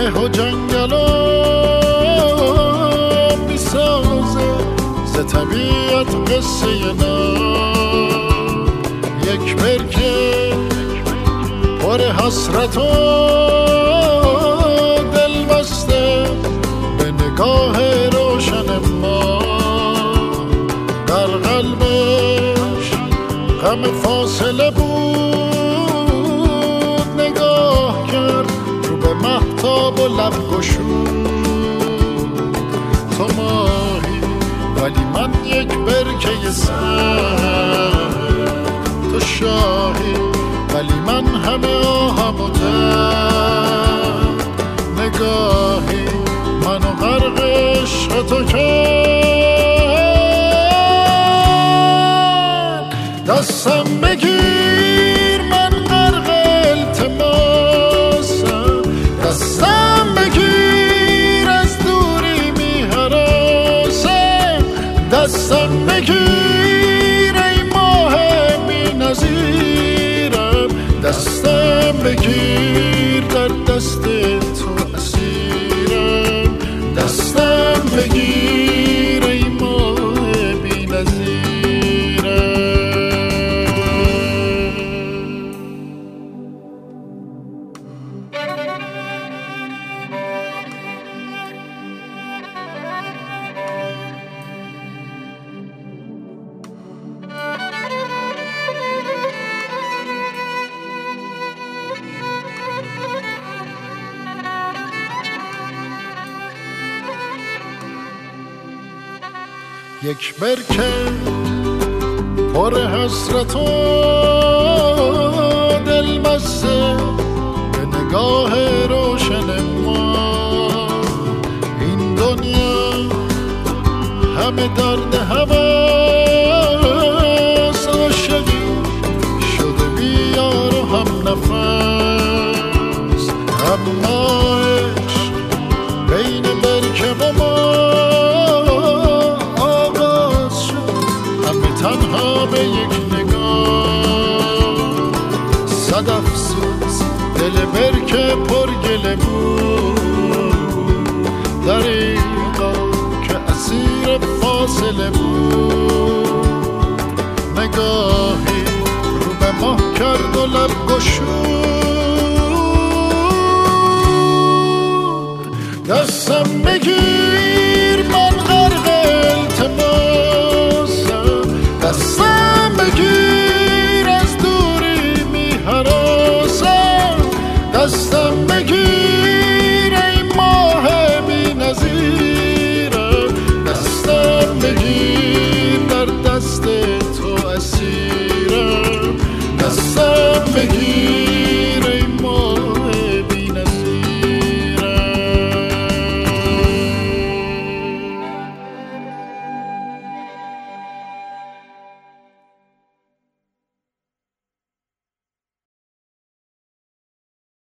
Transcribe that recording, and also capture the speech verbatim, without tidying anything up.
مه و جنگلام میسازه ز طبیعت قصه نام. یک برکه پر حسرت و دل بسته به نگاه روشن ما، در قلبش غم فاصله بود، نگاه کرد رو به مهتاب و لب گشود. تو ماهی ولی من یک برکه سر، تو شاهی ولی من همه آهم و دم. نگاهی منو غرق عشق تو کرد. دستم بگیر من غرق التماسم، دستم بگیر از دوری میهراسم، دستم بگیر ای ماه بی نظیرم، دستم بگیر در دست تو اسیرم، دستم بگیر ای ماه بی نظیرم. یک برکه پر حسرت و دل بسته به نگاه روشن ما، این دنیا همه درد هوس، عاشقی شده بیار و هم نفس، اما عشق بین برکه و ما تنها به یک نگاه. صد افسوس دل برکه پر گله بود، دریغا که اسیر فاصله بود. نگاهی رو به ماه کرد و لب گشود. دستم بگیر من غرق التماسم، دستم بگیر از دوری میهراسم، دستم